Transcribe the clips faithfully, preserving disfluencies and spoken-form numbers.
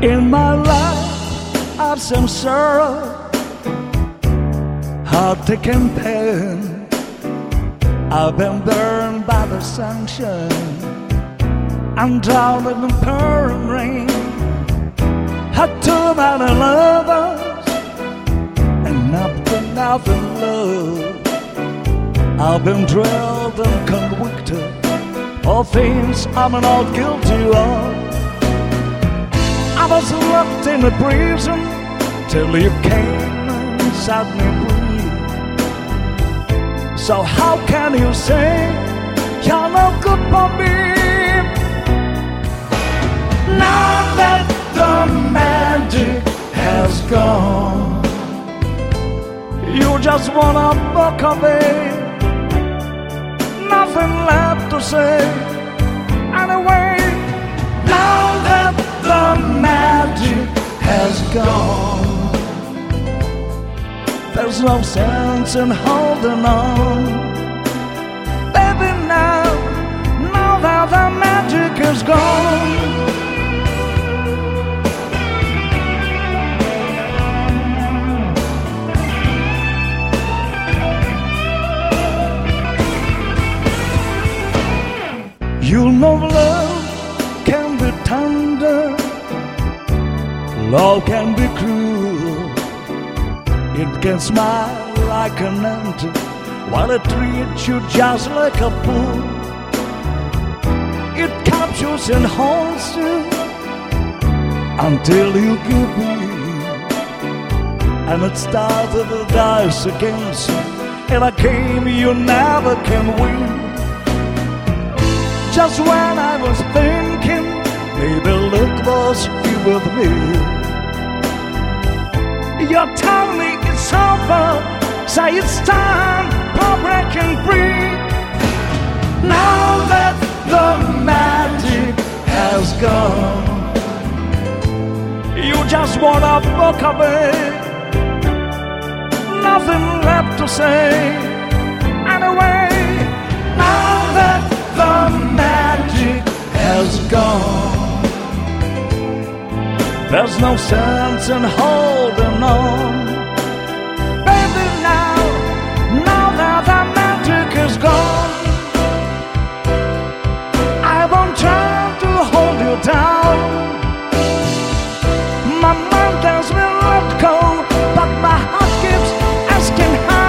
In my life, I've some sorrow, heartache and pain. I've been burned by the sunshine and drowned in the pouring rain. Had too many lovers and up to nothing love. I've been drilled and convicted of things I'm not guilty of. I was locked in a prison till you came and set me free. So how can you say you're no good for me? Now that the magic has gone, you just wanna walk away. Nothing left to say anyway. Now that the magic has gone, there's no sense in holding on. Baby, now, now that the magic is gone, you'll know love can be tender, love can be cruel. It can smile like an angel while it treats you just like a fool. It captures and holds you until you give in, and it started to dice against you in a game you never can win. Just when I was thinking maybe it was you with me, you're telling me it's over, say it's time for breaking free. Now that the magic has gone, you just wanna walk away. Nothing left to say anyway. Now that the magic has gone, there's no sense in holding on. Baby, now, now that the magic is gone, I won't try to hold you down. My mind has been let go, but my heart keeps asking how.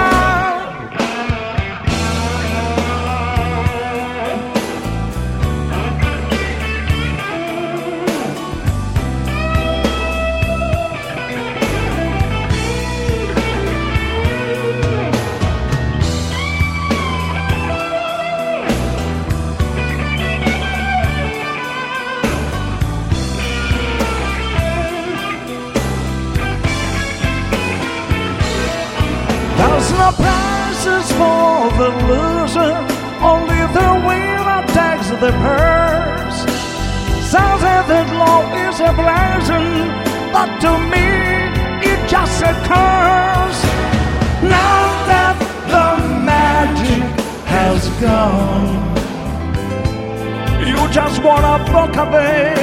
There's no prizes for the loser, only the winner takes the purse. Sounds as if love is a blessing, but to me it's just a curse. Now that the magic has gone, you just wanna walk away.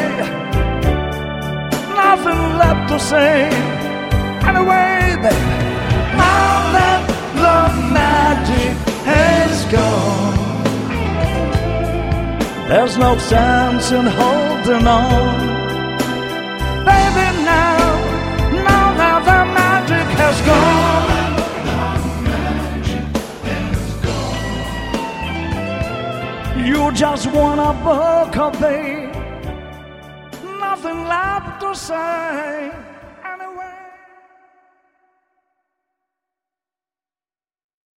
Nothing left to say anyway, baby. Now that the magic has gone, there's no sense in holding on. Baby, now, now that the magic has gone, you just wanna walk away. Nothing left to say.